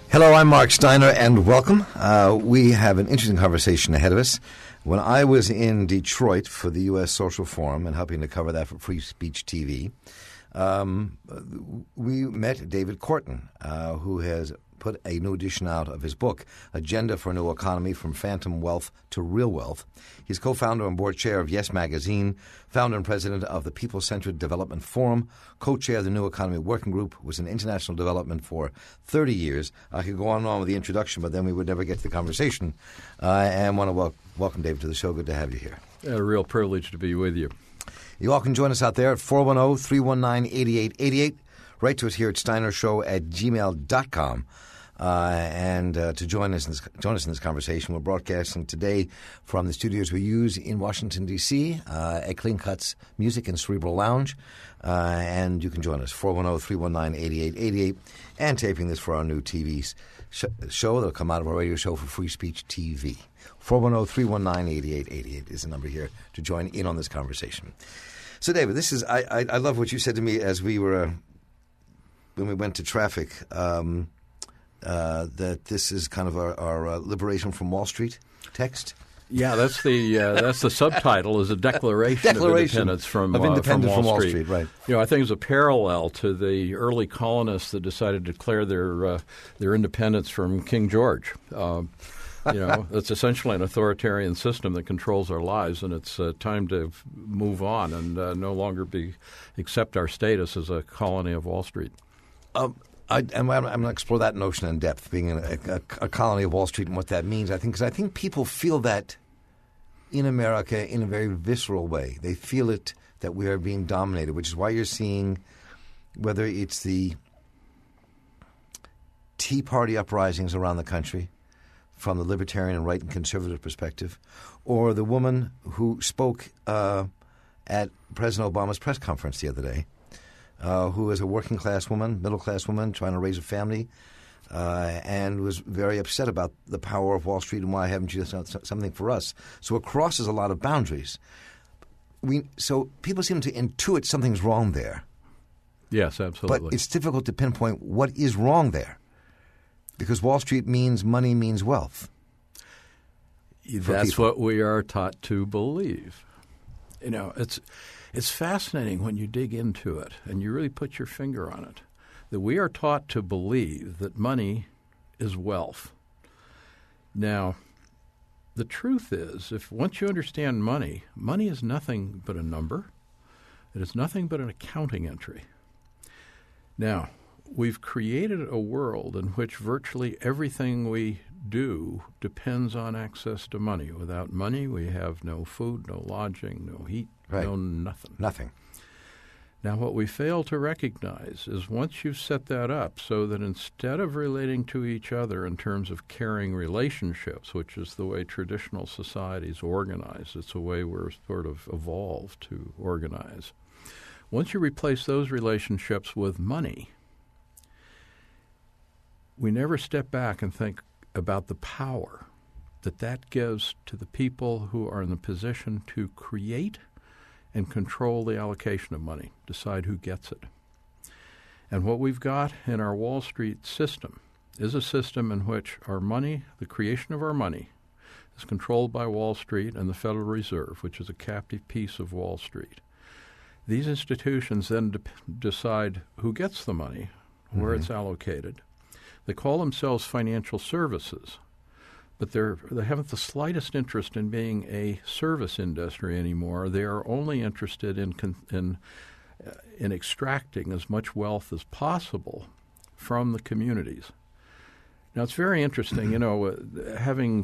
Hello, I'm Mark Steiner, and welcome. We have an interesting conversation ahead of us. When I was in Detroit for the U.S. Social Forum and helping to cover that for Free Speech TV, we met David Korten, who has put a new edition out of his book, Agenda for a New Economy, From Phantom Wealth to Real Wealth. He's co-founder and board chair of Yes Magazine, founder and president of the People-Centered Development Forum, co-chair of the New Economy Working Group, was in international development for 30 years. I could go on and on with the introduction, but then we would never get to the conversation. And want to welcome David to the show. Good to have you here. A real privilege to be with you. You all can join us out there at 410-319-8888. Write to us here at steinershow@gmail.com. And to join us in this conversation, we're broadcasting today from the studios we use in Washington, D.C., at Clean Cuts Music and Cerebral Lounge. And you can join us, 410-319-8888, and taping this for our new TV show that will come out of our radio show for Free Speech TV. 410-319-8888 is the number here to join in on this conversation. So, David, this is I love what you said to me as we were when we went to traffic. That this is kind of our liberation from Wall Street text. Yeah, that's the subtitle, is a declaration of independence from Wall Street. Right. You know, I think it's a parallel to the early colonists that decided to declare their independence from King George. It's essentially an authoritarian system that controls our lives, and it's time to move on and no longer accept our status as a colony of Wall Street. I'm going to explore that notion in depth, being a colony of Wall Street and what that means. Because I think people feel that in America in a very visceral way. They feel it that we are being dominated, which is why you're seeing, whether it's the Tea Party uprisings around the country from the libertarian and right and conservative perspective, or the woman who spoke at President Obama's press conference the other day, who is a working-class woman, middle-class woman, trying to raise a family, and was very upset about the power of Wall Street and why haven't you done something for us. So it crosses a lot of boundaries. So people seem to intuit something's wrong there. Yes, absolutely. But it's difficult to pinpoint what is wrong there, because Wall Street means money means wealth. That's what we are taught to believe. You know, it's fascinating when you dig into it and you really put your finger on it, that we are taught to believe that money is wealth. Now, the truth is, if once you understand money is nothing but a number. It is nothing but an accounting entry. Now, we've created a world in which virtually everything we do depends on access to money. Without money, we have no food, no lodging, no heat, right. No nothing. Nothing. Now, what we fail to recognize is once you've set that up so that instead of relating to each other in terms of caring relationships, which is the way traditional societies organize, it's a way we're sort of evolved to organize. Once you replace those relationships with money, we never step back and think about the power that gives to the people who are in the position to create and control the allocation of money, decide who gets it. And what we've got in our Wall Street system is a system in which our money, the creation of our money, is controlled by Wall Street and the Federal Reserve, which is a captive piece of Wall Street. These institutions then decide who gets the money, where it's allocated. They call themselves financial services, but they haven't the slightest interest in being a service industry anymore. They are only interested in extracting as much wealth as possible from the communities. Now, it's very interesting, I'm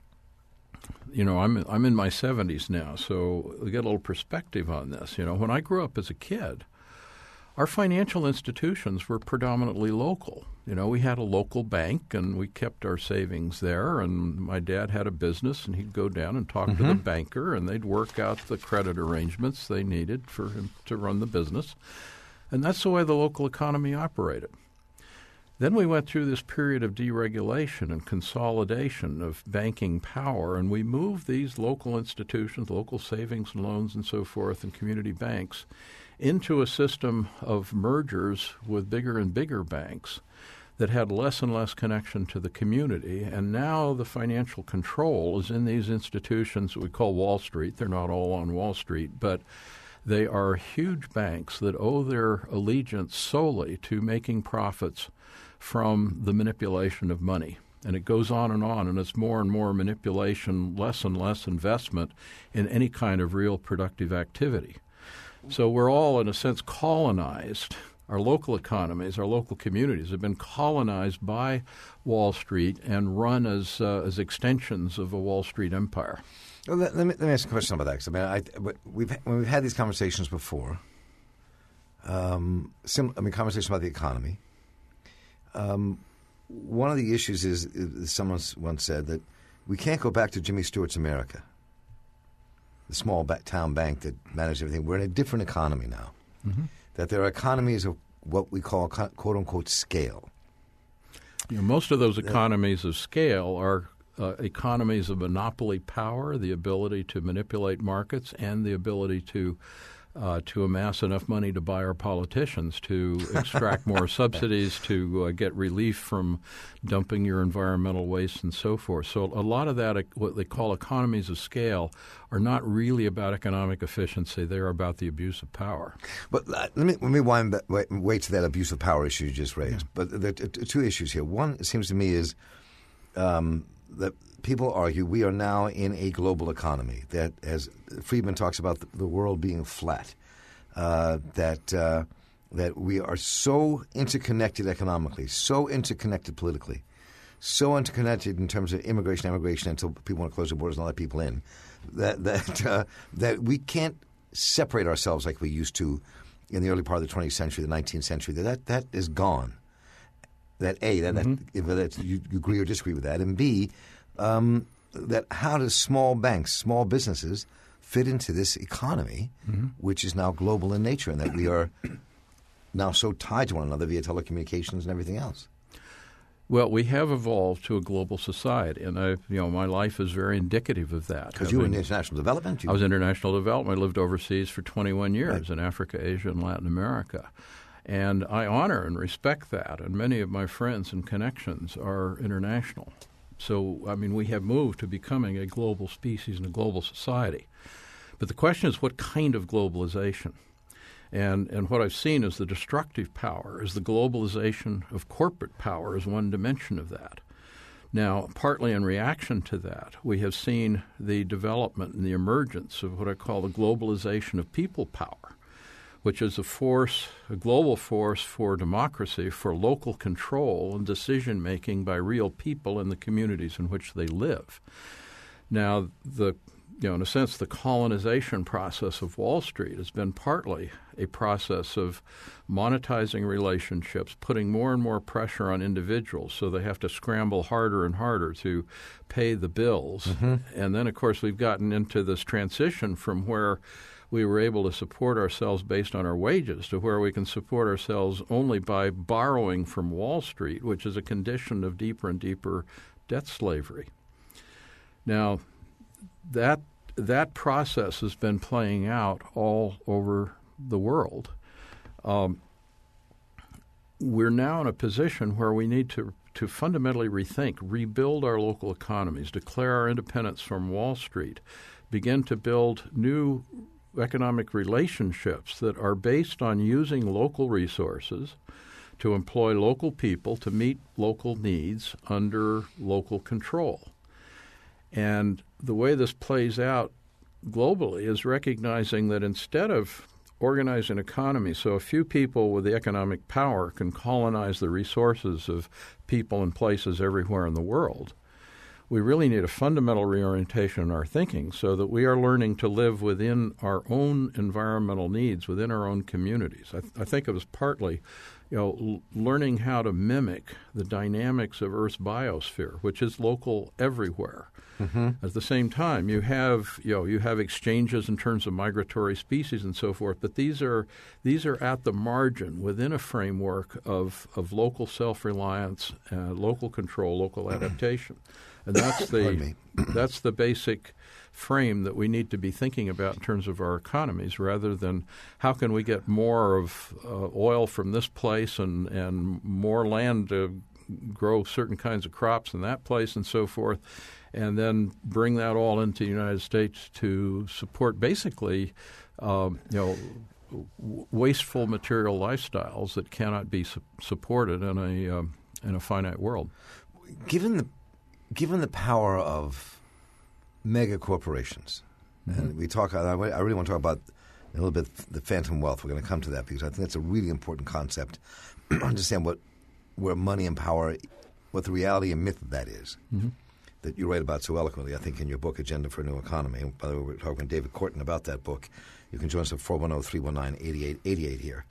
in my 70s now, so we get a little perspective on this. When I grew up as a kid, our financial institutions were predominantly local. We had a local bank, and we kept our savings there, and my dad had a business, and he'd go down and talk to the banker, and they'd work out the credit arrangements they needed for him to run the business. And that's the way the local economy operated. Then we went through this period of deregulation and consolidation of banking power, and we moved these local institutions, local savings and loans and so forth, and community banks into a system of mergers with bigger and bigger banks that had less and less connection to the community. And now the financial control is in these institutions that we call Wall Street. They're not all on Wall Street, but they are huge banks that owe their allegiance solely to making profits from the manipulation of money. And it goes on, and it's more and more manipulation, less and less investment in any kind of real productive activity. So we're all, in a sense, colonized. Our local economies, our local communities have been colonized by Wall Street and run as extensions of a Wall Street empire. Well, let me ask a question about that. 'Cause when we've had these conversations before, conversations about the economy. One of the issues is someone once said that we can't go back to Jimmy Stewart's America, the small town bank that managed everything. We're in a different economy now. Mm-hmm. That there are economies of what we call quote-unquote scale. Most of those economies of scale are economies of monopoly power, the ability to manipulate markets, and the ability to amass enough money to buy our politicians, to extract more subsidies, to get relief from dumping your environmental waste and so forth. So a lot of that, what they call economies of scale, are not really about economic efficiency. They are about the abuse of power. But let me wait to that abuse of power issue you just raised. Yeah. But there are two issues here. One, it seems to me, is that people argue we are now in a global economy, that as Friedman talks about the world being flat, that we are so interconnected economically, so interconnected politically, so interconnected in terms of immigration until people want to close the borders and let people in, that we can't separate ourselves like we used to in the early part of the 20th century, the 19th century. That is gone. That you agree or disagree with that, and B, that how does small banks, small businesses fit into this economy, which is now global in nature, and that we are now so tied to one another via telecommunications and everything else? Well, we have evolved to a global society, and my life is very indicative of that. Because you were in international development? I was in international development. I lived overseas for 21 years in Africa, Asia, and Latin America. And I honor and respect that, and many of my friends and connections are international. So, we have moved to becoming a global species and a global society. But the question is, what kind of globalization? And what I've seen is the destructive power, is the globalization of corporate power is one dimension of that. Now, partly in reaction to that, we have seen the development and the emergence of what I call the globalization of people power, which is a global force for democracy, for local control and decision-making by real people in the communities in which they live. Now, in a sense, the colonization process of Wall Street has been partly a process of monetizing relationships, putting more and more pressure on individuals so they have to scramble harder and harder to pay the bills. Mm-hmm. And then, of course, we've gotten into this transition from where we were able to support ourselves based on our wages to where we can support ourselves only by borrowing from Wall Street, which is a condition of deeper and deeper debt slavery. Now, that process has been playing out all over the world. We're now in a position where we need to fundamentally rethink, rebuild our local economies, declare our independence from Wall Street, begin to build new economic relationships that are based on using local resources to employ local people to meet local needs under local control. And the way this plays out globally is recognizing that instead of organizing an economy so a few people with the economic power can colonize the resources of people and places everywhere in the world, we really need a fundamental reorientation in our thinking so that we are learning to live within our own environmental needs, within our own communities. I think it was partly learning how to mimic the dynamics of Earth's biosphere, which is local everywhere. Mm-hmm. At the same time, you have exchanges in terms of migratory species and so forth, but these are at the margin within a framework of local self-reliance, local control, local adaptation. And that's the basic frame that we need to be thinking about in terms of our economies, rather than how can we get more of oil from this place and more land to grow certain kinds of crops in that place and so forth, and then bring that all into the United States to support basically, wasteful material lifestyles that cannot be supported in a finite world. Given the power of mega corporations, and we talk, I really want to talk about a little bit the phantom wealth. We're going to come to that because I think that's a really important concept. Understand where money and power, what the reality and myth of that is. That you write about so eloquently, I think, in your book, Agenda for a New Economy. And by the way, we're talking to David Korten about that book. You can join us at 410-319-8888 here.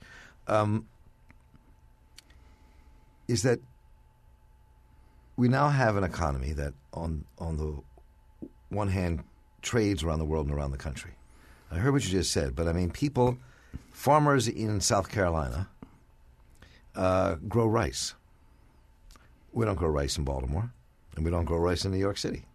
Is that we now have an economy that, on the one hand, trades around the world and around the country. I heard what you just said, but I mean, farmers in South Carolina grow rice. We don't grow rice in Baltimore. And we don't grow rice in New York City,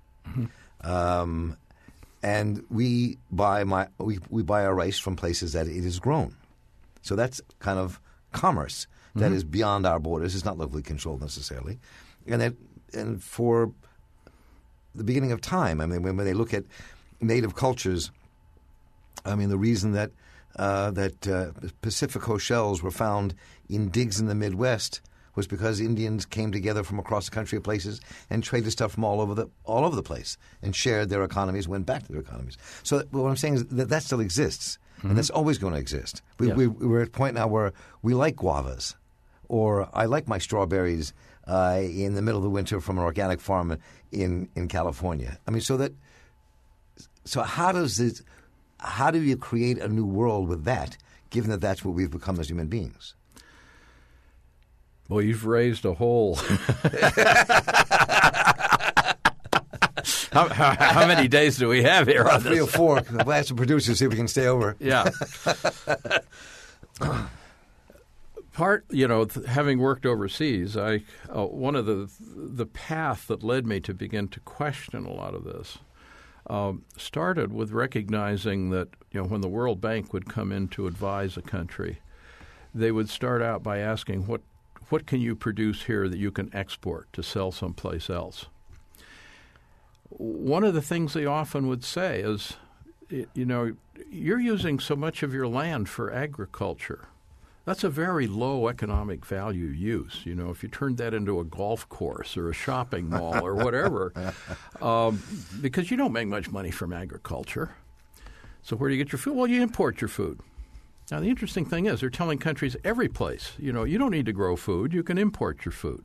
and we buy our rice from places that it is grown. So that's kind of commerce that is beyond our borders. It's not locally controlled necessarily, and for the beginning of time, I mean, when they look at native cultures, I mean, the reason that Pacifico shells were found in digs in the Midwest was because Indians came together from across the country of places and traded stuff from all over the place and shared their economies, went back to their economies. So what I'm saying is that still exists, and that's always going to exist. We're at a point now where we like guavas, or I like my strawberries in the middle of the winter from an organic farm in California. I mean, so how do you create a new world with that, given that that's what we've become as human beings? Well, you've raised a whole. How many days do we have here on 3 or 4. We'll ask the producers see if we can stay over. Yeah. Having worked overseas, one of the path that led me to begin to question a lot of this started with recognizing that when the World Bank would come in to advise a country, they would start out by asking what can you produce here that you can export to sell someplace else? One of the things they often would say is, you're using so much of your land for agriculture. That's a very low economic value use. If you turned that into a golf course or a shopping mall or whatever, because you don't make much money from agriculture. So where do you get your food? Well, you import your food. Now, the interesting thing is they're telling countries every place, you don't need to grow food. You can import your food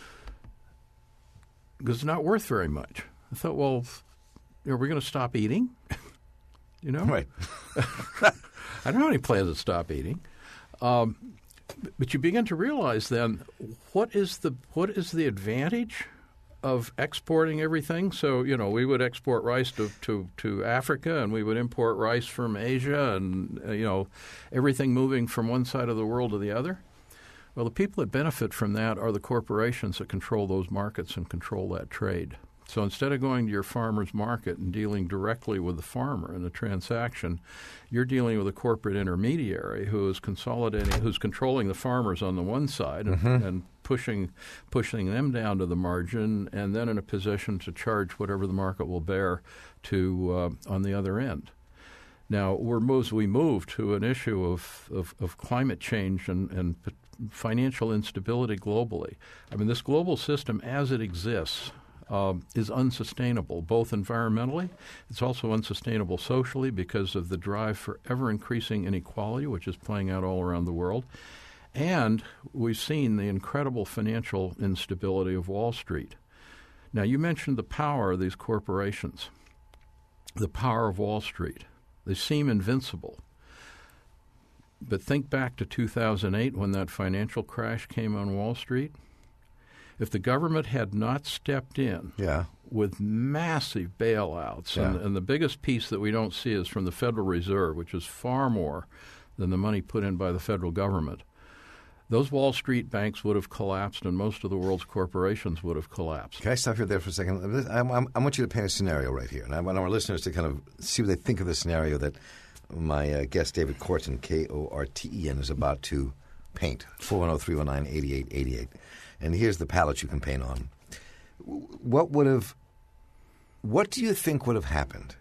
because it's not worth very much. I thought, well, are we going to stop eating? Right. I don't have any plans to stop eating. But you begin to realize then what is the advantage of exporting everything? So, we would export rice to Africa, and we would import rice from Asia, and, everything moving from one side of the world to the other. Well, the people that benefit from that are the corporations that control those markets and control that trade. So instead of going to your farmer's market and dealing directly with the farmer in a transaction, you're dealing with a corporate intermediary who is who's controlling the farmers on the one side and pushing them down to the margin, and then in a position to charge whatever the market will bear to on the other end. Now, we move to an issue of climate change and financial instability globally. I mean, this global system as it exists is unsustainable, both environmentally. It's also unsustainable socially because of the drive for ever-increasing inequality, which is playing out all around the world. And we've seen the incredible financial instability of Wall Street. Now, you mentioned the power of these corporations, the power of Wall Street. They seem invincible. But think back to 2008 when that financial crash came on Wall Street. If the government had not stepped in with massive bailouts, and the biggest piece that we don't see is from the Federal Reserve, which is far more than the money put in by the federal government, those Wall Street banks would have collapsed and most of the world's corporations would have collapsed. Can I stop you there for a second? I want you to paint a scenario right here. And I want our listeners to kind of see what they think of the scenario that my guest, David Korten, Korten, is about to paint. 410-319-8888. And here's the palette you can paint on. What do you think would have happened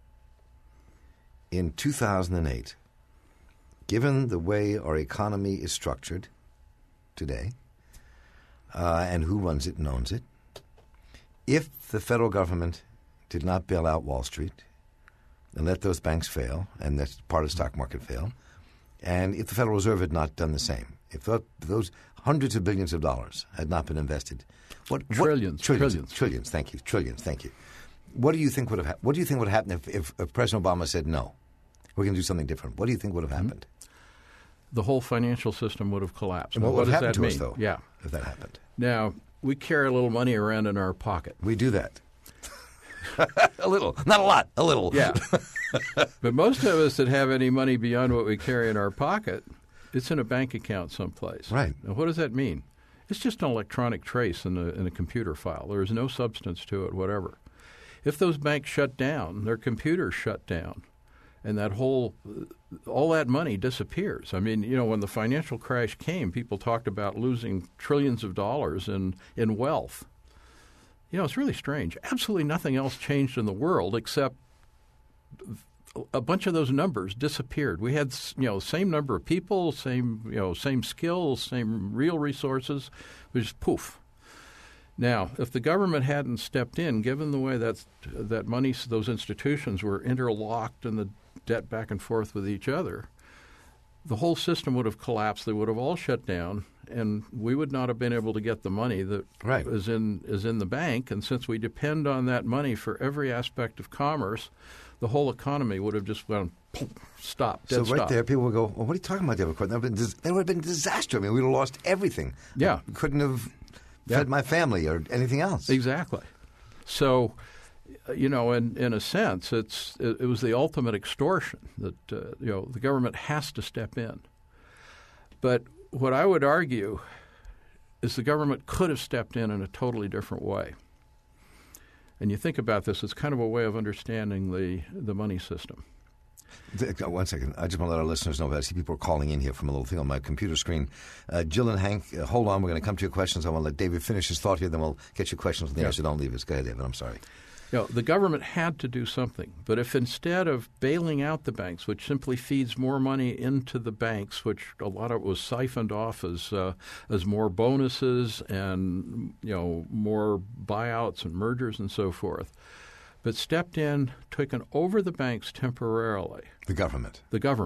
in 2008, given the way our economy is structured today, and who runs it and owns it, if the federal government did not bail out Wall Street and let those banks fail, and that's part of the stock market fail, and if the Federal Reserve had not done the same, if those hundreds of billions of dollars had not been invested, Trillions. Thank you. What do you think would have What do you think would happen if President Obama said no? We're going to do something different. What do you think would have happened? The whole financial system would have collapsed. And what would happen to us, though, yeah, if that happened? Now, we carry a little money around in our pocket. We do that. A little. Not a lot. A little. Yeah. But most of us that have any money beyond what we carry in our pocket, it's in a bank account someplace. Right. Now, what does that mean? It's just an electronic trace in a computer file. There is no substance to it, whatever. If those banks shut down, their computers shut down, and all that money disappears. I mean, when the financial crash came, people talked about losing trillions of dollars in wealth. It's really strange. Absolutely nothing else changed in the world except a bunch of those numbers disappeared. We had, same number of people, same skills, same real resources. It was just poof. Now, if the government hadn't stepped in, given the way that money, those institutions were interlocked and the debt back and forth with each other, the whole system would have collapsed. They would have all shut down, and we would not have been able to get the money that is in the bank. And since we depend on that money for every aspect of commerce, the whole economy would have just gone stop. So right there, people would go, "Well, what are you talking about, David Korten? There would have been a disaster. I mean, we would have lost everything. Yeah, I couldn't have fed my family or anything else." Exactly. So, in a sense, it was the ultimate extortion that the government has to step in. But what I would argue is the government could have stepped in a totally different way. And you think about this, it's kind of a way of understanding the money system. One second. I just want to let our listeners know that I see people are calling in here from a little thing on my computer screen. Jill and Hank, hold on. We're going to come to your questions. I want to let David finish his thought here, then we'll get your questions on the air, so don't leave us. Go ahead, David. I'm sorry. The government had to do something. But if instead of bailing out the banks, which simply feeds more money into the banks, which a lot of it was siphoned off as more bonuses and more buyouts and mergers and so forth, but stepped in, taken over the banks temporarily. The government,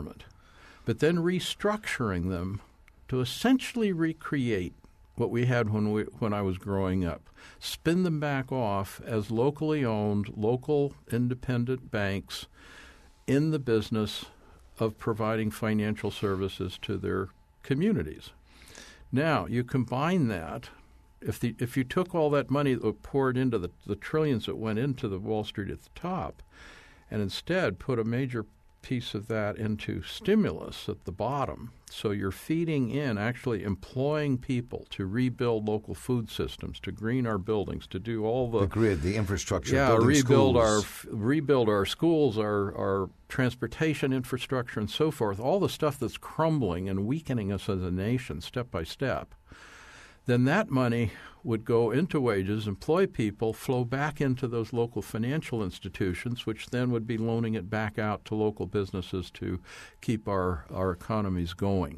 but then restructuring them to essentially recreate what we had when I was growing up. Spin them back off as locally owned, local independent banks in the business of providing financial services to their communities. Now, you combine that. If you took all that money that was poured into the trillions that went into the Wall Street at the top and instead put a major piece of that into stimulus at the bottom, so you're feeding in, actually employing people to rebuild local food systems, to green our buildings, to do all the grid, the infrastructure, rebuild our schools, our transportation infrastructure, and so forth, all the stuff that's crumbling and weakening us as a nation step by step. Then that money would go into wages, employ people, flow back into those local financial institutions, which then would be loaning it back out to local businesses to keep our economies going.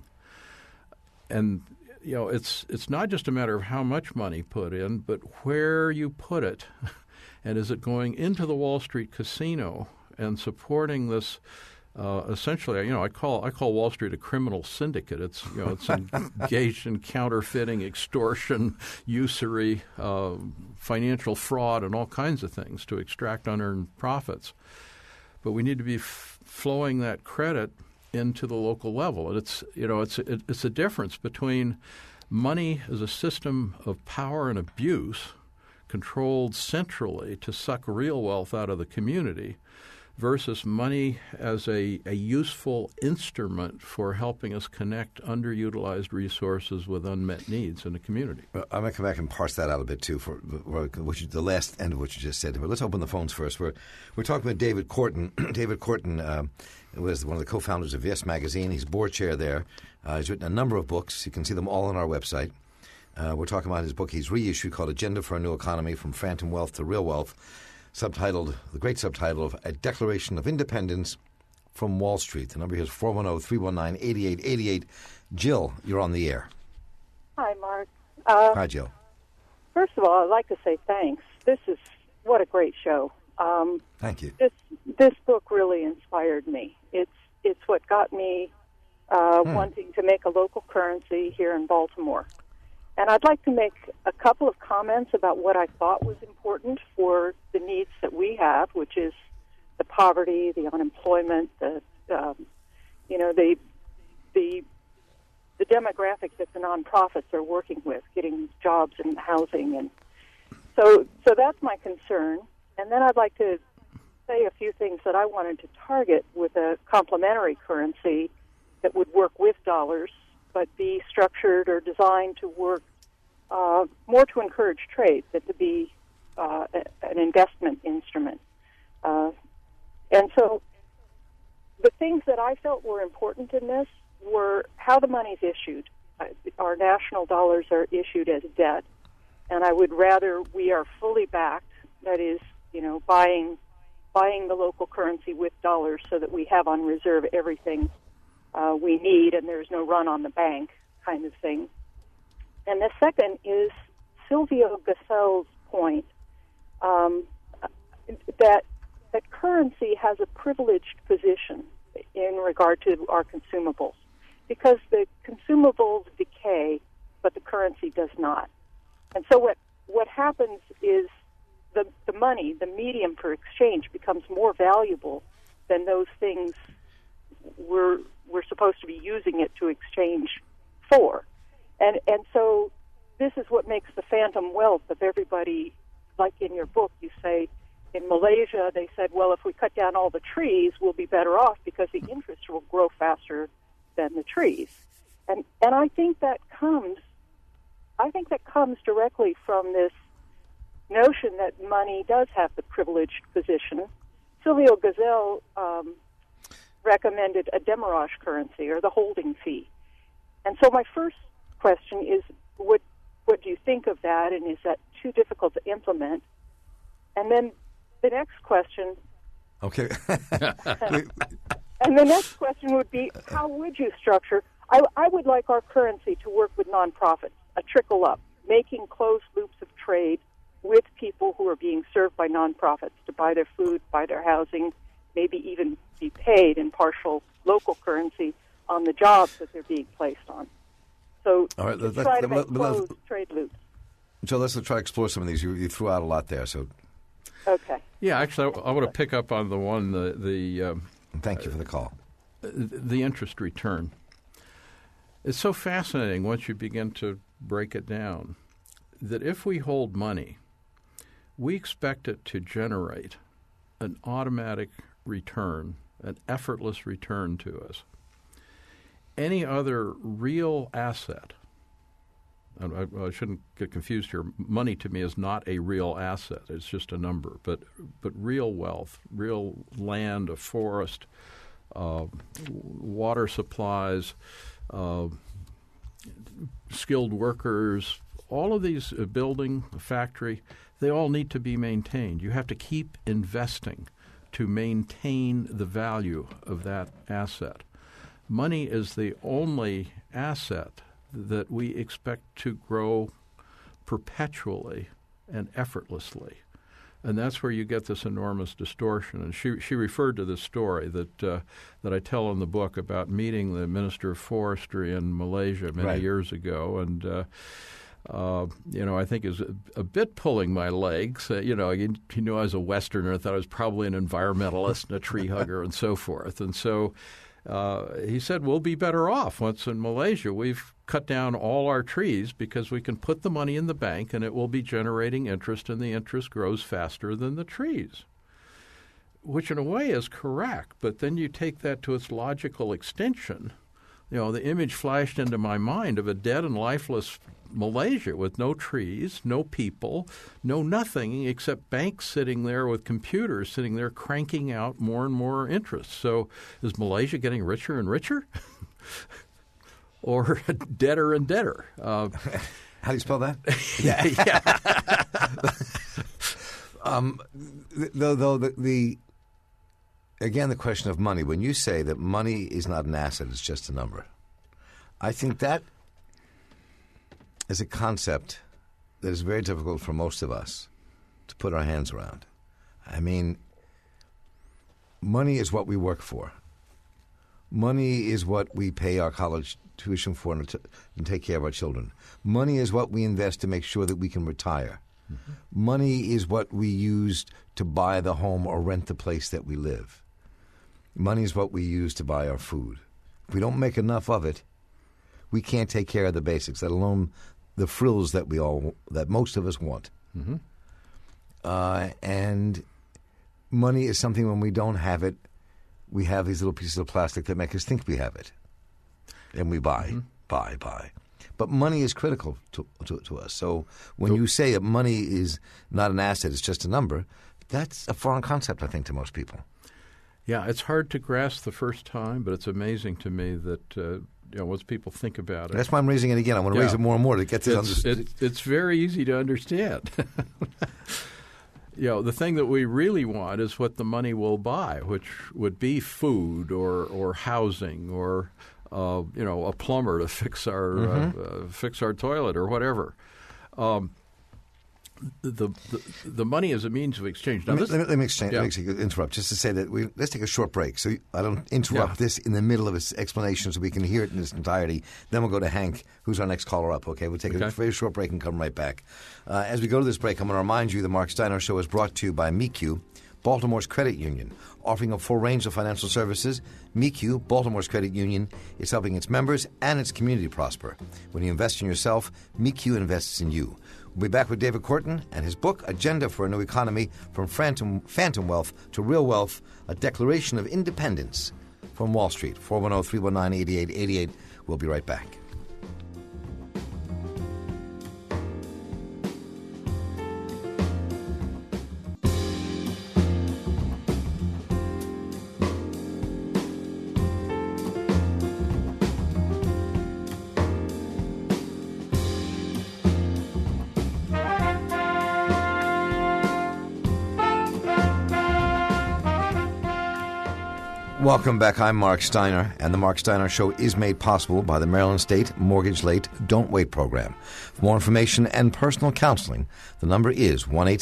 And it's not just a matter of how much money put in, but where you put it. And is it going into the Wall Street casino and supporting this? Essentially, I call Wall Street a criminal syndicate. It's engaged in counterfeiting, extortion, usury, financial fraud, and all kinds of things to extract unearned profits. But we need to be flowing that credit into the local level, and it's a difference between money as a system of power and abuse, controlled centrally to suck real wealth out of the community, versus money as a useful instrument for helping us connect underutilized resources with unmet needs in the community. Well, I'm going to come back and parse that out a bit, too, for the last end of what you just said. But let's open the phones first. We're talking with David Korten. David Korten was one of the co-founders of Yes Magazine. He's board chair there. He's written a number of books. You can see them all on our website. We're talking about his book he's reissued called Agenda for a New Economy, From Phantom Wealth to Real Wealth, subtitled, the great subtitle of A Declaration of Independence from Wall Street. The number here is 410-319-8888. Jill, you're on the air. Hi, Mark. Hi, Jill. First of all, I'd like to say thanks. What a great show. Thank you. This book really inspired me. It's what got me wanting to make a local currency here in Baltimore. And I'd like to make a couple of comments about what I thought was important for the needs that we have, which is the poverty, the unemployment, the demographic that the nonprofits are working with, getting jobs and housing, and so that's my concern. And then I'd like to say a few things that I wanted to target with a complementary currency that would work with dollars, but be structured or designed to work more to encourage trade than to be an investment instrument. And so the things that I felt were important in this were how the money's issued. Our national dollars are issued as debt, and I would rather we are fully backed, that is, buying the local currency with dollars so that we have on reserve everything we need and there's no run on the bank kind of thing. And the second is Silvio Gasell's point that currency has a privileged position in regard to our consumables, because the consumables decay, but the currency does not. And so what happens is the money, the medium for exchange, becomes more valuable than those things we're supposed to be using it to exchange for. And so this is what makes the phantom wealth of everybody. Like in your book, you say, in Malaysia, they said, well, if we cut down all the trees, we'll be better off because the interest will grow faster than the trees. And I think that comes directly from this notion that money does have the privileged position. Silvio Gasell recommended a demurrage currency, or the holding fee. And so my first question is, what do you think of that, and is that too difficult to implement? And then the next question... Okay. And the next question would be, how would you structure... I would like our currency to work with nonprofits, a trickle up, making closed loops of trade with people who are being served by nonprofits to buy their food, buy their housing, maybe even be paid in partial local currency on the jobs that they're being placed on. So all right, try to make closed trade loops. So let's try to explore some of these. You threw out a lot there. So okay. Yeah, actually, I want to pick up on the one, thank you for the call. The interest return. It's so fascinating once you begin to break it down that if we hold money, we expect it to generate an automatic return, an effortless return to us. Any other real asset, and I shouldn't get confused here, money to me is not a real asset, it's just a number, but real wealth, real land, a forest, water supplies, skilled workers, all of these, building, a factory, they all need to be maintained. You have to keep investing to maintain the value of that asset. Money is the only asset that we expect to grow perpetually and effortlessly. And that's where you get this enormous distortion. And she referred to this story that I tell in the book about meeting the Minister of Forestry in Malaysia many years ago. And, I think is a bit pulling my legs. He knew I was a Westerner, thought I was probably an environmentalist and a tree hugger and so forth. And so he said, we'll be better off once in Malaysia. We've cut down all our trees because we can put the money in the bank and it will be generating interest, and the interest grows faster than the trees. which in a way is correct, but then you take that to its logical extension. The image flashed into my mind of a dead and lifeless Malaysia with no trees, no people, no nothing except banks sitting there with computers sitting there cranking out more and more interest. So is Malaysia getting richer and richer or deader and deader? How do you spell that? Yeah. Again, the question of money. When you say that money is not an asset, it's just a number, I think that is a concept that is very difficult for most of us to put our hands around. I mean, money is what we work for. Money is what we pay our college tuition for and take care of our children. Money is what we invest to make sure that we can retire. Mm-hmm. Money is what we use to buy the home or rent the place that we live. Money is what we use to buy our food. If we don't make enough of it, we can't take care of the basics, let alone the frills that most of us want. Mm-hmm. And money is something, when we don't have it, we have these little pieces of plastic that make us think we have it. And we buy. But money is critical to us. So when you say that money is not an asset, it's just a number, that's a foreign concept, I think, to most people. Yeah, it's hard to grasp the first time, but it's amazing to me that once people think about it. That's why I'm raising it again. I want to raise it more and more to get this understood. It's very easy to understand. The thing that we really want is what the money will buy, which would be food or housing or a plumber to fix our toilet or whatever. The money is a means of exchange. Now let me interrupt just to say that let's take a short break so I don't interrupt this in the middle of its explanation so we can hear it in its entirety. Then we'll go to Hank, who's our next caller up. Okay, we'll take a very short break and come right back. As we go to this break, I'm going to remind you the Mark Steiner Show is brought to you by MECU, Baltimore's credit union, offering a full range of financial services. MECU, Baltimore's credit union, is helping its members and its community prosper. When you invest in yourself, MECU invests in you. We'll be back with David Korten and his book, Agenda for a New Economy, From Phantom Wealth to Real Wealth, A Declaration of Independence from Wall Street. 410-319-8888. We'll be right back. Welcome back. I'm Mark Steiner, and the Mark Steiner Show is made possible by the Maryland State Mortgage Late Don't Wait program. For more information and personal counseling, the number is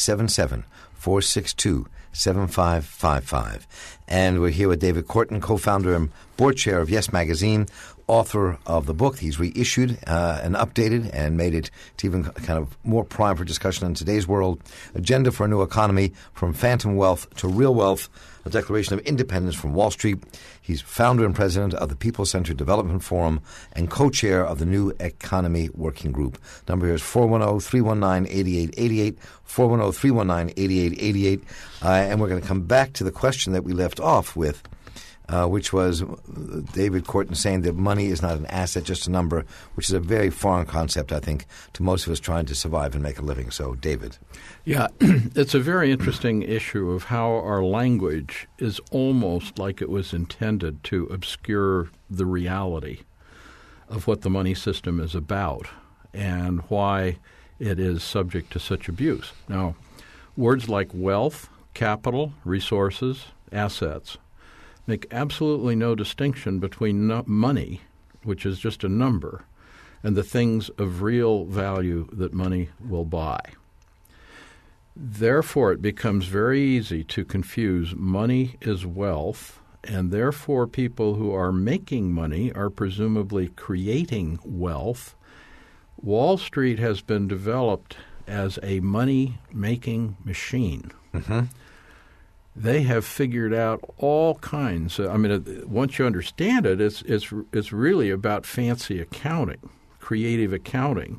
1-877-462-7555. And we're here with David Korten, co-founder and board chair of Yes Magazine, author of the book. He's reissued and updated and made it to even kind of more prime for discussion in today's world. Agenda for a New Economy, From Phantom Wealth to Real Wealth, A Declaration of Independence from Wall Street. He's founder and president of the People-Centered Development Forum and co-chair of the New Economy Working Group. Number here is 410-319-8888, 410-319-8888. And we're going to come back to the question that we left off with, which was David Korten saying that money is not an asset, just a number, which is a very foreign concept, I think, to most of us trying to survive and make a living. So, David. Yeah, it's a very interesting issue of how our language is almost like it was intended to obscure the reality of what the money system is about and why it is subject to such abuse. Now, words like wealth, capital, resources, assets make absolutely no distinction between money, which is just a number, and the things of real value that money will buy. Therefore, it becomes very easy to confuse money is wealth, and therefore people who are making money are presumably creating wealth. Wall Street has been developed as a money-making machine. Mm-hmm. They have figured out all kinds. Once you understand it, it's really about fancy accounting, creative accounting,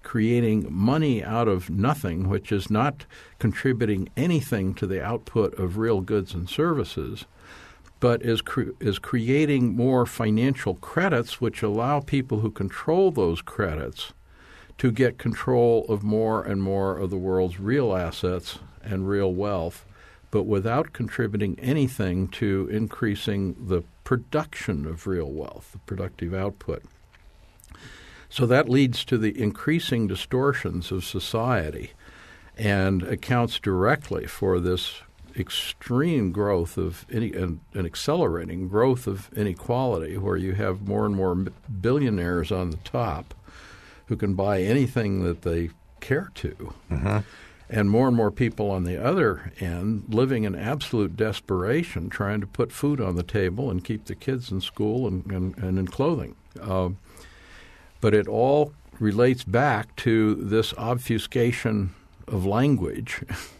creating money out of nothing, which is not contributing anything to the output of real goods and services, but is creating more financial credits, which allow people who control those credits to get control of more and more of the world's real assets and real wealth, but without contributing anything to increasing the production of real wealth, the productive output. So that leads to the increasing distortions of society and accounts directly for this extreme growth of an accelerating growth of inequality, where you have more and more billionaires on the top who can buy anything that they care to, and more people on the other end living in absolute desperation, trying to put food on the table and keep the kids in school and in clothing. But it all relates back to this obfuscation of language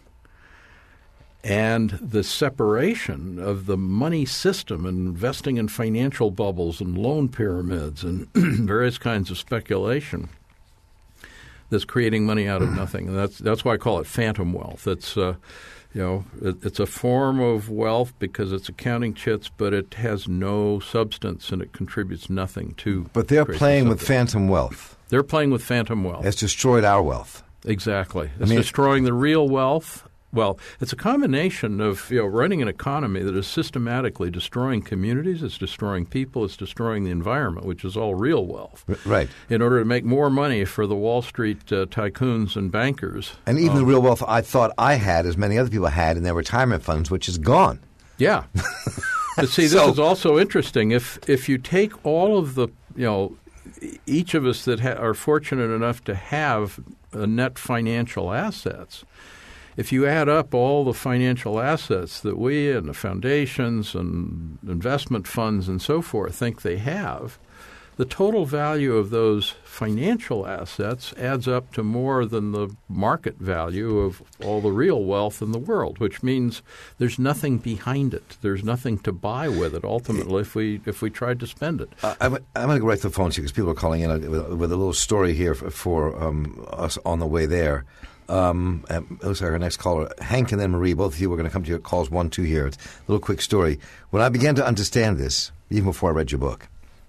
and the separation of the money system and investing in financial bubbles and loan pyramids and various kinds of speculation that's creating money out of nothing. And that's why I call it phantom wealth. It's it's a form of wealth because it's accounting chits, but it has no substance and it contributes nothing to. But they're playing with phantom wealth. They're playing with phantom wealth. It's destroyed our wealth. Exactly. It's destroying the real wealth. Well, it's a combination of running an economy that is systematically destroying communities, it's destroying people, it's destroying the environment, which is all real wealth. Right. In order to make more money for the Wall Street tycoons and bankers. And even the real wealth I thought I had, as many other people had in their retirement funds, which is gone. Yeah. But see, this is also interesting. If you take all of the, each of us that are fortunate enough to have net financial assets, if you add up all the financial assets that we and the foundations and investment funds and so forth think they have, the total value of those financial assets adds up to more than the market value of all the real wealth in the world, which means there's nothing behind it. There's nothing to buy with it ultimately if we tried to spend it. I'm going to go right to the phones here because people are calling in with a little story here for us on the way there. It looks like our next caller, Hank and then Marie, both of you were going to come to your calls 1-2 here. It's a little quick story. When I began to understand this, even before I read your book,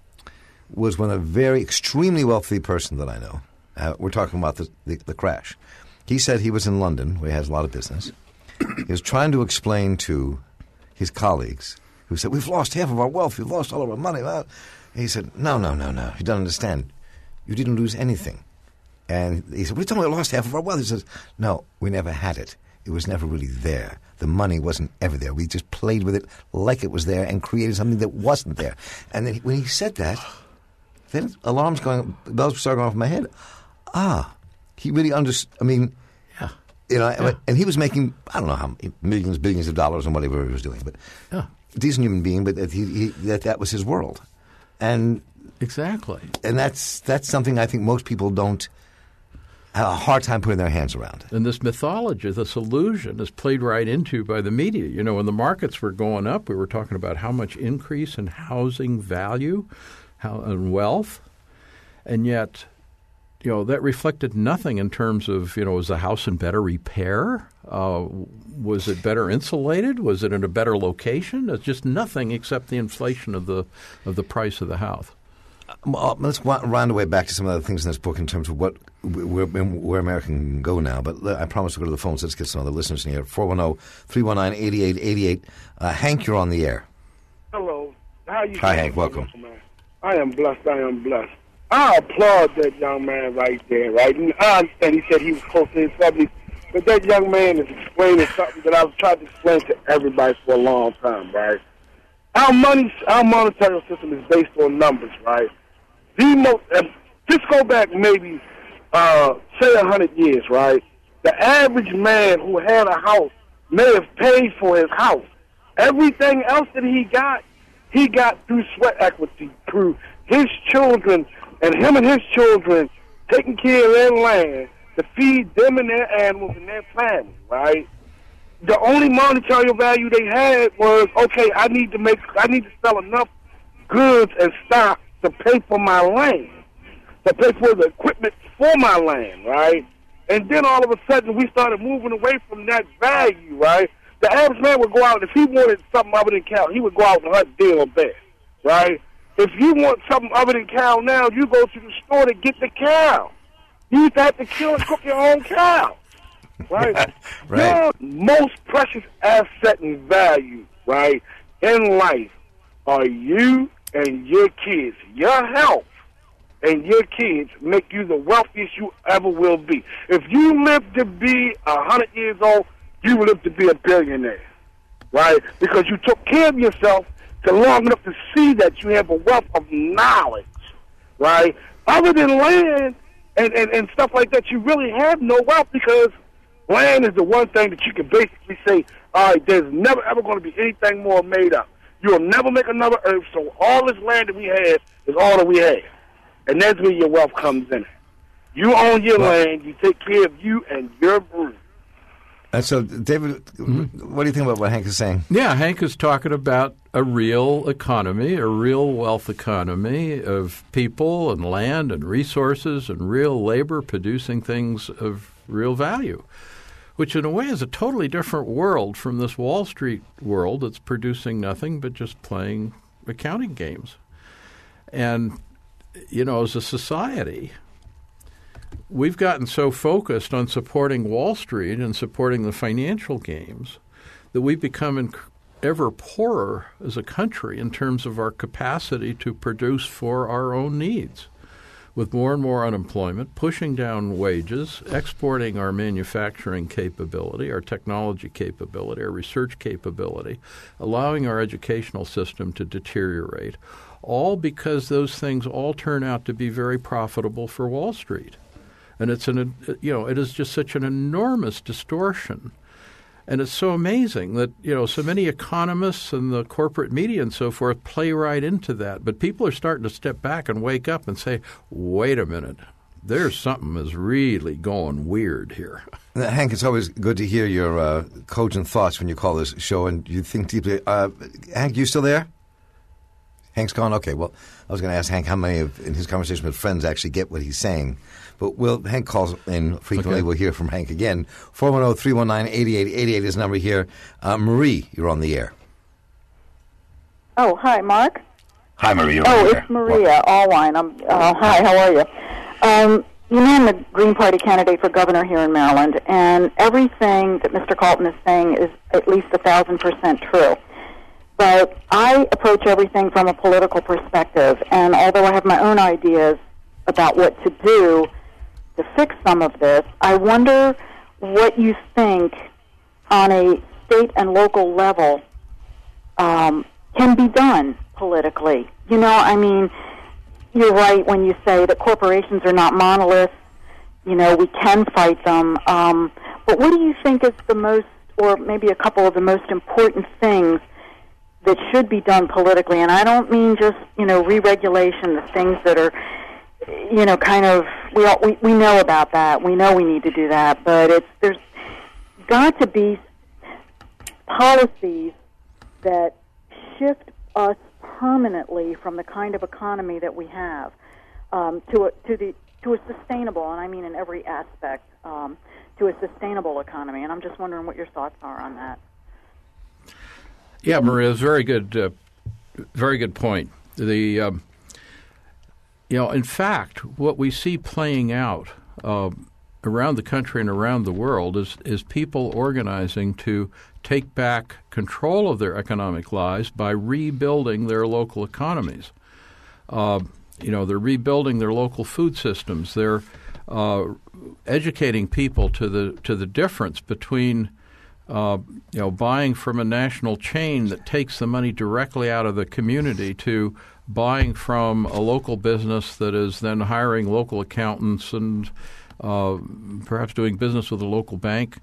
was when a very extremely wealthy person that I know, we're talking about the crash. He said he was in London, where he has a lot of business. He was trying to explain to his colleagues, who said, "We've lost half of our wealth. We've lost all of our money." And he said, No. You don't understand. You didn't lose anything. And he said, "What are you talking about? We lost half of our wealth." He says, "No, we never had it. It was never really there. The money wasn't ever there. We just played with it like it was there and created something that wasn't there." And then when he said that, then bells started going off in my head. He really understood. I mean, and he was making, I don't know how millions, billions of dollars and whatever he was doing, but a decent human being, but that was his world. And exactly. And that's something I think most people don't have a hard time putting their hands around. And this mythology, this illusion is played right into by the media. When the markets were going up, we were talking about how much increase in housing value and wealth, and yet, that reflected nothing in terms of, was the house in better repair? Was it better insulated? Was it in a better location? It's just nothing except the inflation of the price of the house. Let's round away back to some of the things in this book in terms of where America can go now. But I promise to go to the phones. Let's get some other listeners in here. 410-319-8888. Hank, you're on the air. Hello. How you doing? Hi, Hank. Welcome. I am blessed. I applaud that young man right there, right? And I understand he said he was close to his family, but that young man is explaining something that I've tried to explain to everybody for a long time, right? Our monetary system is based on numbers, right? Just go back maybe, say 100 years, right? The average man who had a house may have paid for his house. Everything else that he got through sweat equity, through his children and his children taking care of their land to feed them and their animals and their family, right? The only monetary value they had was, okay, I need to sell enough goods and stock to pay for my land. to pay for the equipment for my land, right? And then all of a sudden we started moving away from that value, right? The average man would go out, if he wanted something other than cow, he would go out and hunt deer or bear, right? If you want something other than cow now, you go to the store to get the cow. You used to have to kill and cook your own cow, right? Right. Your most precious asset and value, right, in life are you and your kids. Your health and your kids make you the wealthiest you ever will be. If you live to be 100 years old, you will live to be a billionaire, right? Because you took care of yourself to long enough to see that you have a wealth of knowledge, right? Other than land and stuff like that, you really have no wealth, because land is the one thing that you can basically say, all right, there's never ever going to be anything more made up. You'll never make another earth, so all this land that we have is all that we have. And that's where your wealth comes in. You own your land, you take care of you and your brood. And so, David, what do you think about what Hank is saying? Yeah, Hank is talking about a real economy, a real wealth economy of people and land and resources and real labor producing things of real value, which in a way is a totally different world from this Wall Street world that's producing nothing but just playing accounting games. And, you know, as a society, we've gotten so focused on supporting Wall Street and supporting the financial games that we've become ever poorer as a country in terms of our capacity to produce for our own needs, with more and more unemployment, pushing down wages, exporting our manufacturing capability, our technology capability, our research capability, allowing our educational system to deteriorate, all because those things all turn out to be very profitable for Wall Street. And it is just such an enormous distortion. And it's so amazing that, so many economists and the corporate media and so forth play right into that. But people are starting to step back and wake up and say, wait a minute, there's something that's really going weird here. Hank, it's always good to hear your cogent thoughts when you call this show and you think deeply. Hank, you still there? Hank's gone? Okay, well, I was going to ask Hank how many in his conversation with friends actually get what he's saying. But Hank calls in frequently. Okay. We'll hear from Hank again. 410-319-8888 is the number here. Marie, you're on the air. Oh, hi, Mark. Hi, Marie. It's Maria Allwine. Hi, how are you? I'm the Green Party candidate for governor here in Maryland, and everything that Mr. Carlton is saying is at least 1,000% true. But I approach everything from a political perspective, and although I have my own ideas about what to do to fix some of this, I wonder what you think on a state and local level can be done politically. You're right when you say that corporations are not monoliths. We can fight them. But what do you think is the most, or maybe a couple of the most important things that should be done politically? And I don't mean just, re-regulation, the things that are, we know about that. We know we need to do that. But there's got to be policies that shift us permanently from the kind of economy that we have to a sustainable, and I mean in every aspect, to a sustainable economy. And I'm just wondering what your thoughts are on that. Yeah, Maria, it's very good point. In fact, what we see playing out around the country and around the world is people organizing to take back control of their economic lives by rebuilding their local economies. They're rebuilding their local food systems. They're educating people to the difference between buying from a national chain that takes the money directly out of the community to buying from a local business that is then hiring local accountants and perhaps doing business with a local bank.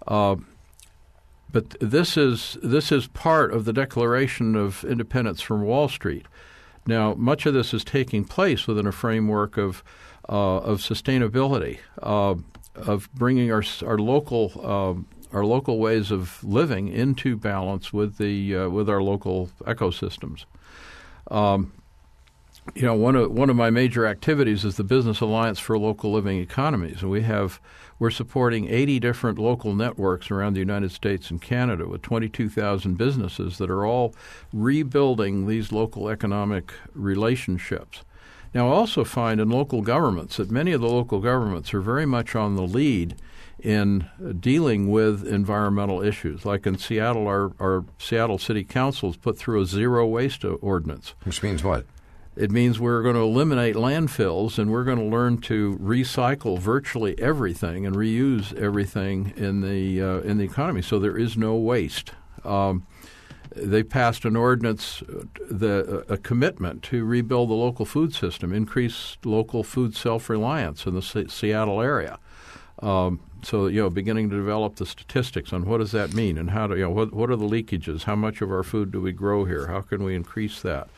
But this is part of the Declaration of Independence from Wall Street. Now, much of this is taking place within a framework of sustainability, of bringing our local ways of living into balance with our local ecosystems. You know, one of my major activities is the Business Alliance for Local Living Economies, and we're supporting 80 different local networks around the United States and Canada with 22,000 businesses that are all rebuilding these local economic relationships. Now, I also find in local governments that many of the local governments are very much on the lead in dealing with environmental issues. Like in Seattle, our Seattle City Council has put through a zero waste ordinance. Which means what? It means we're going to eliminate landfills, and we're going to learn to recycle virtually everything and reuse everything in the economy. So there is no waste. They passed an ordinance, a commitment to rebuild the local food system, increase local food self-reliance in the Seattle area. So, beginning to develop the statistics on what does that mean and how to, what are the leakages? How much of our food do we grow here? How can we increase that?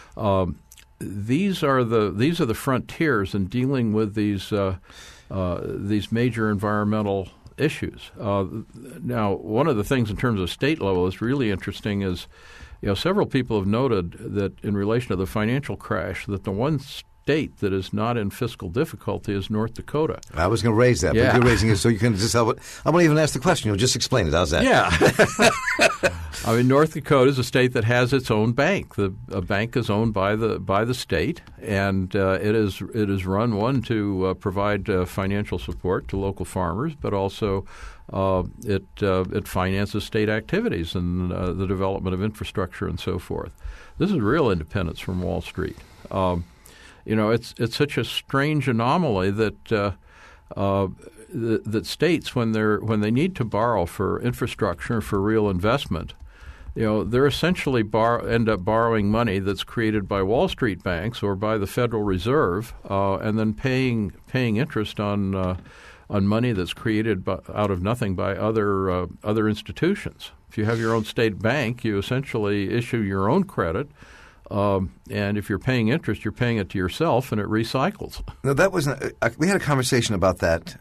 These are the frontiers in dealing with these major environmental issues. Now, one of the things in terms of state level that's really interesting is, several people have noted that in relation to the financial crash, that the one state that is not in fiscal difficulty is North Dakota. I was going to raise that, but you're raising it so you can just help it. I won't even ask the question. You'll just explain it. How's that? Yeah. I mean, North Dakota is a state that has its own bank. A bank is owned by the state, and it is run to provide financial support to local farmers, but also it finances state activities and the development of infrastructure and so forth. This is real independence from Wall Street. It's such a strange anomaly that that states, when they need to borrow for infrastructure, for real investment, they're essentially end up borrowing money that's created by Wall Street banks or by the Federal Reserve, and then paying interest on money that's created out of nothing by other institutions. If you have your own state bank, you essentially issue your own credit. And if you're paying interest, you're paying it to yourself, and it recycles. No, that wasn't. We had a conversation about that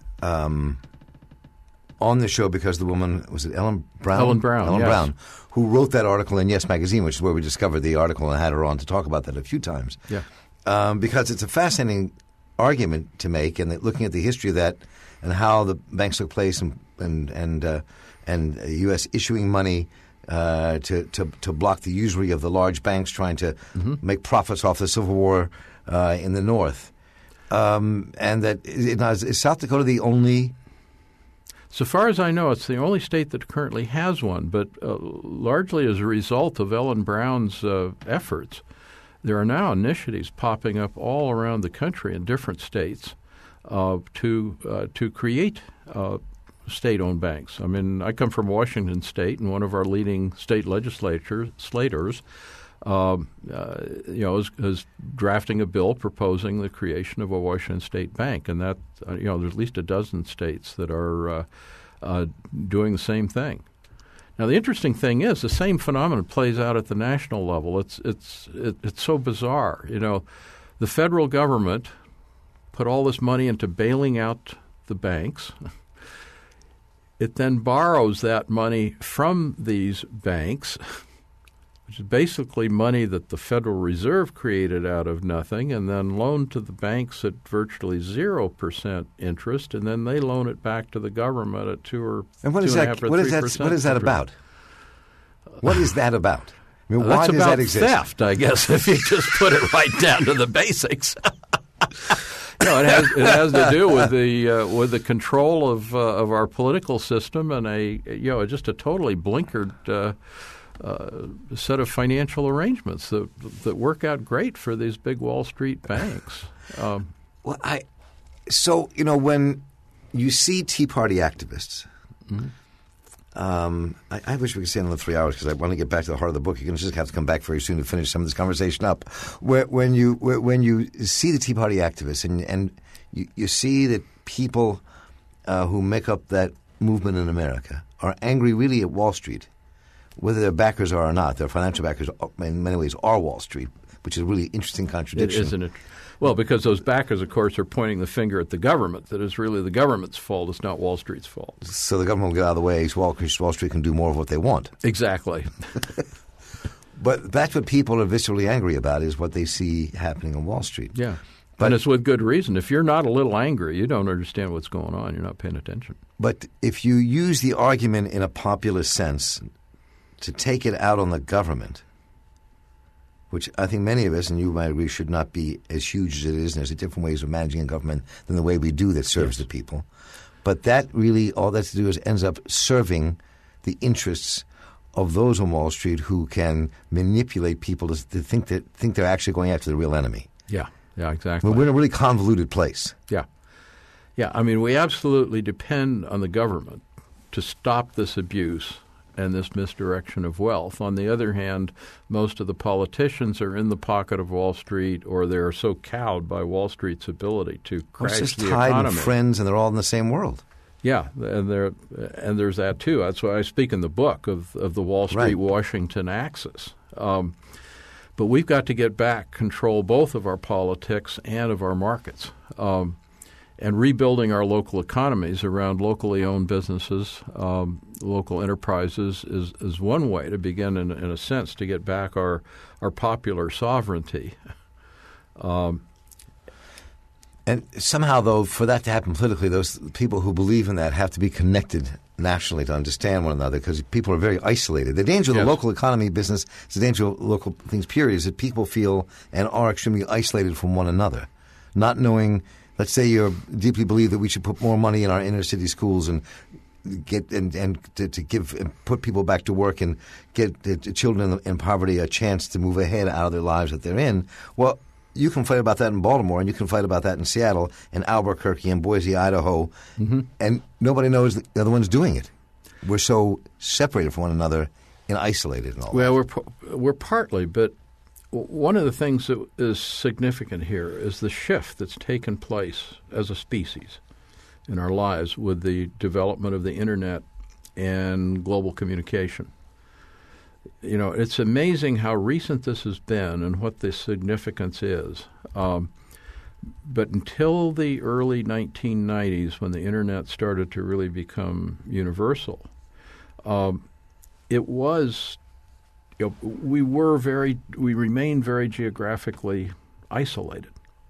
on the show because the woman, was it Ellen Brown? Ellen Brown, who wrote that article in Yes Magazine, which is where we discovered the article and had her on to talk about that a few times. Yeah, because it's a fascinating argument to make, and looking at the history of that and how the banks took place and U.S. issuing money. To block the usury of the large banks trying to make profits off the Civil War in the North. And that is South Dakota the only? So far as I know, it's the only state that currently has one, but largely as a result of Ellen Brown's efforts, there are now initiatives popping up all around the country in different states to create state-owned banks. I mean, I come from Washington State, and one of our leading state legislators is drafting a bill proposing the creation of a Washington State bank, and that there's at least a dozen states that are doing the same thing. Now, the interesting thing is the same phenomenon plays out at the national level. It's so bizarre. The federal government put all this money into bailing out the banks. It then borrows that money from these banks, which is basically money that the Federal Reserve created out of nothing, and then loaned to the banks at virtually 0% interest, and then they loan it back to the government at 2 or 2.5% or 3%. What is that about? What is that about? I mean, why that's does about that exist? Theft, I guess, if you just put it right down to the basics. No, it has to do with the control of our political system and just a totally blinkered set of financial arrangements that work out great for these big Wall Street banks. When you see Tea Party activists. Mm-hmm. I wish we could stay another 3 hours because I want to get back to the heart of the book. You're going to just have to come back very soon to finish some of this conversation up. When you see the Tea Party activists and you see that people who make up that movement in America are angry really at Wall Street, whether their backers are or not. Their financial backers in many ways are Wall Street, which is a really interesting contradiction. Isn't it? Well, because those backers, of course, are pointing the finger at the government. That is really the government's fault. It's not Wall Street's fault. So the government will get out of the way so Wall Street can do more of what they want. Exactly. But that's what people are viscerally angry about, is what they see happening on Wall Street. Yeah. But and it's with good reason. If you're not a little angry, you don't understand what's going on. You're not paying attention. But if you use the argument in a populist sense to take it out on the government, which I think many of us, and you might agree, should not be as huge as it is, and there's different ways of managing a government than the way we do that serves the people. But that really, all that's to do is ends up serving the interests of those on Wall Street who can manipulate people to think they're actually going after the real enemy. Yeah, exactly. We're in a really convoluted place. Yeah. I mean, we absolutely depend on the government to stop this abuse and this misdirection of wealth. On the other hand, most of the politicians are in the pocket of Wall Street, or they're so cowed by Wall Street's ability to crash It's just the Tide economy. and Friends, and they're all in the same world. Yeah, and there's that too. That's why I speak in the book of the Wall Street Washington axis. But we've got to get back control both of our politics and of our markets. And rebuilding our local economies around locally owned businesses, local enterprises is one way to begin, in a sense, to get back our popular sovereignty. And somehow, though, for that to happen politically, those people who believe in that have to be connected nationally to understand one another, because people are very isolated. The danger of the local economy business, it's the danger of local things, period, is that people feel and are extremely isolated from one another, not knowing. Let's say you deeply believe that we should put more money in our inner city schools and get to give and put people back to work and get the children in poverty a chance to move ahead out of their lives that they're in. Well, you can fight about that in Baltimore, and you can fight about that in Seattle and Albuquerque and Boise, Idaho, and nobody knows the other one's doing it. We're so separated from one another and isolated and all that. Well, we're partly, but one of the things that is significant here is the shift that's taken place as a species in our lives with the development of the Internet and global communication. You know, it's amazing how recent this has been and what the significance is. But until the early 1990s, when the Internet started to really become universal, it was, we remained very geographically isolated.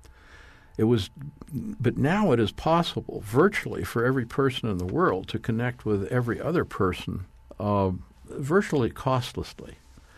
But now it is possible virtually for every person in the world to connect with every other person virtually costlessly.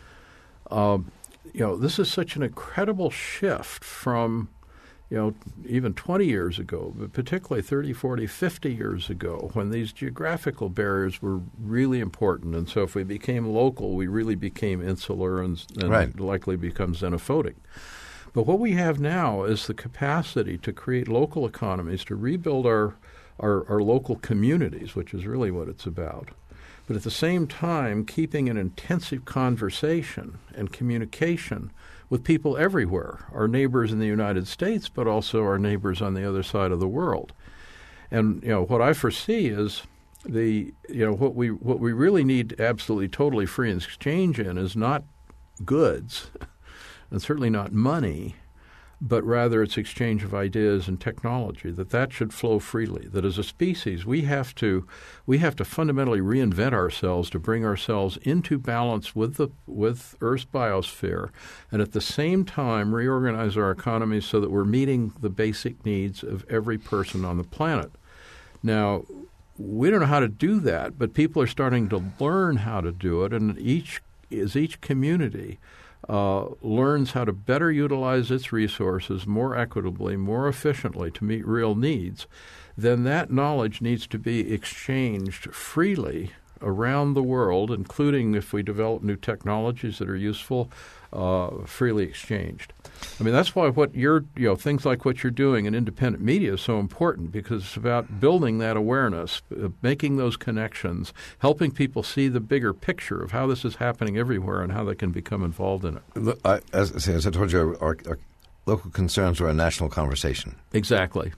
This is such an incredible shift from, even 20 years ago, but particularly 30, 40, 50 years ago, when these geographical barriers were really important. And so if we became local, we really became insular and likely become xenophobic. But what we have now is the capacity to create local economies, to rebuild our local communities, which is really what it's about. But at the same time, keeping an intensive conversation and communication with people everywhere, our neighbors in the United States, but also our neighbors on the other side of the world. And what I foresee is what we really need absolutely totally free exchange in is not goods, and certainly not money, but rather it's exchange of ideas and technology, that should flow freely, that as a species we have to fundamentally reinvent ourselves to bring ourselves into balance with Earth's biosphere, and at the same time reorganize our economies so that we're meeting the basic needs of every person on the planet. Now, we don't know how to do that, but people are starting to learn how to do it, and each community learns how to better utilize its resources more equitably, more efficiently to meet real needs, then that knowledge needs to be exchanged freely around the world, including if we develop new technologies that are useful, freely exchanged. I mean, that's why things like what you're doing in independent media is so important, because it's about building that awareness, making those connections, helping people see the bigger picture of how this is happening everywhere and how they can become involved in it. Look, as I told you, our local concerns are a national conversation. Exactly.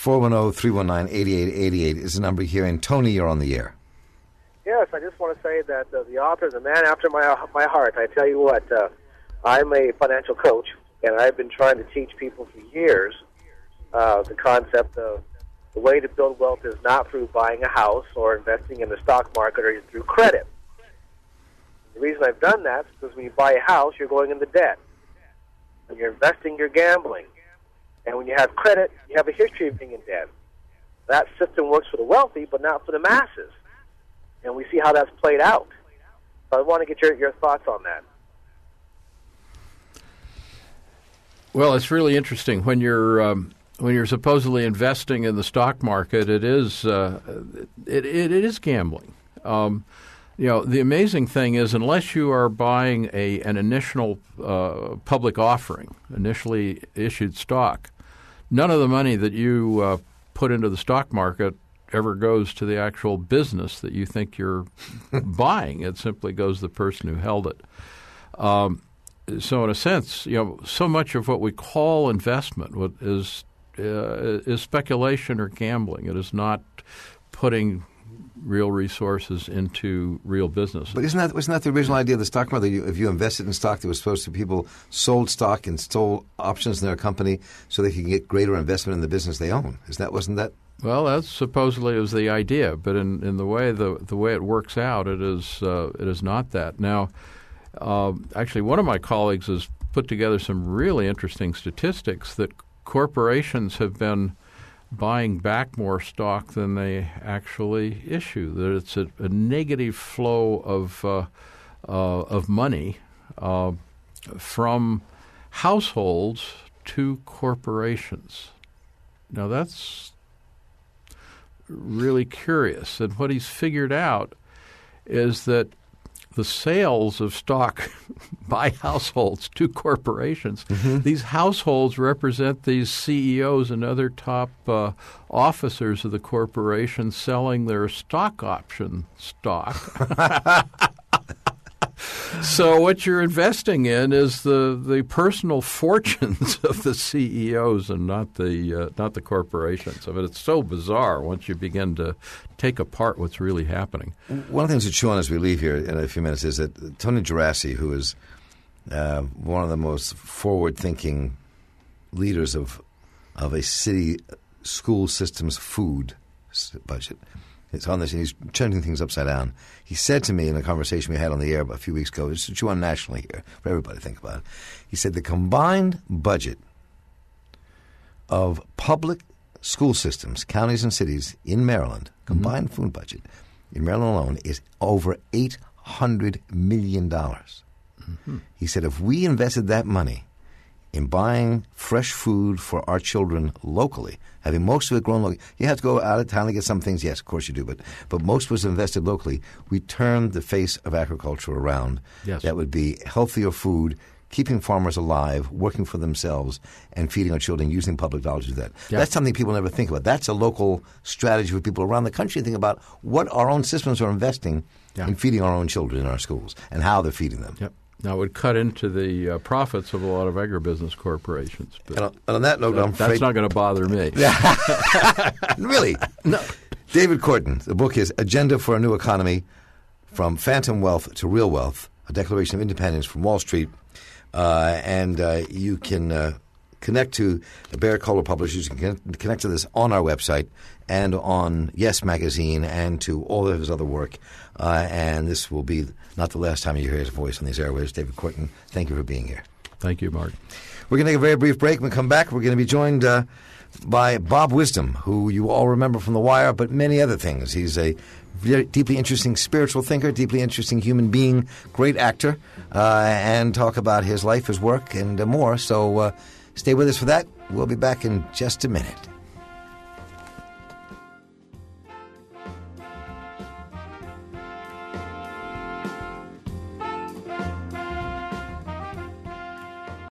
410-319-8888 is the number here. And Tony, you're on the air. Yes, I just want to say that the author is a man after my heart. I tell you what, I'm a financial coach, and I've been trying to teach people for years the concept of the way to build wealth is not through buying a house or investing in the stock market or through credit. The reason I've done that is because when you buy a house, you're going into debt. When you're investing, you're gambling. And when you have credit, you have a history of being in debt. That system works for the wealthy, but not for the masses. And we see how that's played out. So I want to get your thoughts on that. Well, it's really interesting when you're supposedly investing in the stock market. It is gambling. The amazing thing is, unless you are buying an initial public offering, initially issued stock, none of the money that you put into the stock market ever goes to the actual business that you think you're buying. It simply goes to the person who held it. So in a sense, so much of what we call investment is speculation or gambling. It is not putting real resources into real businesses. But wasn't that the original idea of the stock market? If you invested in stock, there was supposed to be people sold stock and stole options in their company so they could get greater investment in the business they own. Wasn't that? Well, that supposedly was the idea, but in the way it works out, it is not that. Now, actually, one of my colleagues has put together some really interesting statistics that corporations have been buying back more stock than they actually issue. That it's a negative flow of money from households to corporations. Now that's really curious. And what he's figured out is that the sales of stock by households to corporations, these households represent these CEOs and other top officers of the corporation selling their stock option stock. So what you're investing in is the personal fortunes of the CEOs and not the corporations. I mean, it's so bizarre once you begin to take apart what's really happening. One of the things to chew on as we leave here in a few minutes is that Tony Gerasi, who is one of the most forward-thinking leaders of a city school system's food budget, it's on this, and he's turning things upside down. He said to me in a conversation we had on the air a few weeks ago, it's to chew on nationally here, for everybody to think about it. He said the combined budget of public school systems, counties and cities in Maryland, combined food budget in Maryland alone is over $800 million. He said if we invested that money in buying fresh food for our children locally, having most of it grown locally. You have to go out of town to get some things. Yes, of course you do. But most was invested locally. We turned the face of agriculture around. Yes. That would be healthier food, keeping farmers alive, working for themselves, and feeding our children, using public dollars to do that. Yeah. That's something people never think about. That's a local strategy for people around the country to think about what our own systems are investing in feeding our own children in our schools and how they're feeding them. Yep. Now, it would cut into the profits of a lot of agribusiness corporations. But and on that note, I'm afraid that's not going to bother me. Really? No. David Korten, the book is Agenda for a New Economy, From Phantom Wealth to Real Wealth, a Declaration of Independence from Wall Street. And you can connect to the Barrett Kohler Publishers. You can connect to this on our website and on Yes Magazine and to all of his other work. And this will be not the last time you hear his voice on these airwaves. David Korten, thank you for being here. Thank you, Mark. We're going to take a very brief break. When we come back, we're going to be joined by Bob Wisdom, who you all remember from The Wire, but many other things. He's a very deeply interesting spiritual thinker, deeply interesting human being, great actor, and talk about his life, his work, and more. So stay with us for that. We'll be back in just a minute.